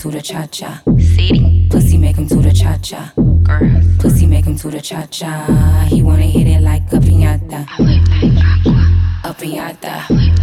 do the cha-cha. City. Pussy make him do the cha-cha. Girls. Pussy make him do the cha-cha. He wanna hit it like a piñata. A piñata.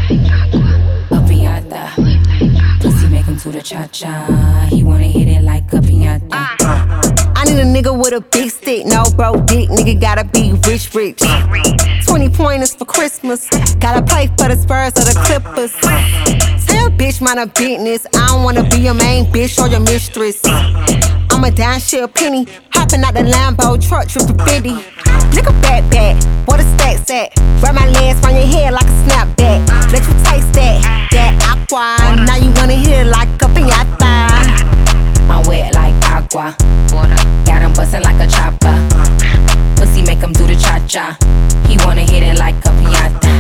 A piñata. Pussy make him do the cha-cha. He wanna hit it like a piñata. I need a nigga with a big stick, no bro dick. Nigga gotta be rich, rich. 20 pointers for Christmas. Gotta play for the Spurs or the Clippers. Tell a bitch mind her business. I don't wanna be your main bitch or your mistress. I'm a down shit penny, hopping out the Lambo truck, tripping 50. Nigga back, where the stacks at? Wrap my legs round your head like a snapback. Let you taste that aqua. Now you wanna hit it like a piñata. I'm wet like agua. Water. Got him bustin' like a chopper. Pussy make him do the cha-cha. He wanna hit it like a piñata.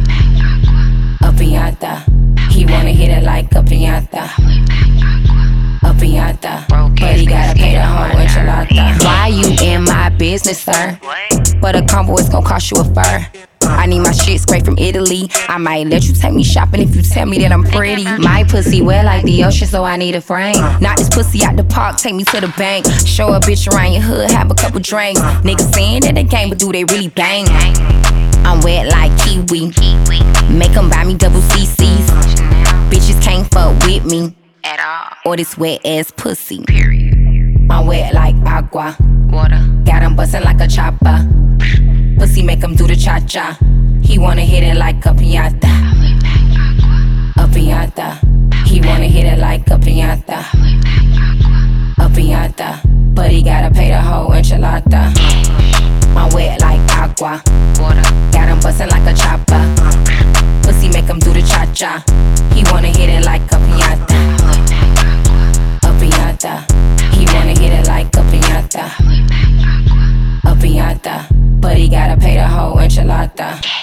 A piñata. He wanna hit it like a piñata. A piñata. But he gotta pay the whole enchilada. Why you in my business, sir? But a combo is gon' cost you a fur. I need my shit straight from Italy. I might let you take me shopping if you tell me that I'm pretty. My pussy wet like the ocean, so I need a frame. Knock this pussy out the park, take me to the bank. Show a bitch around your hood, have a couple drinks. Niggas saying that they can't, but do they really bang? I'm wet like kiwi. Make them buy me double CCs. Bitches can't fuck with me At all. or this wet ass pussy. Period. I'm wet like agua. Water. Got him bustin' like a chopper. Pussy make him do the cha-cha. He wanna hit it like a piñata. A piñata. He wanna hit it like a piñata. A piñata. But he gotta pay the whole enchilada. I'm wet like agua. Water. Got him bustin' like a chopper. Pussy make him do the cha-cha. He wanna hit it like a piñata. A piñata. He wanna hit it like a piñata. A piñata. But he gotta pay the whole enchilada.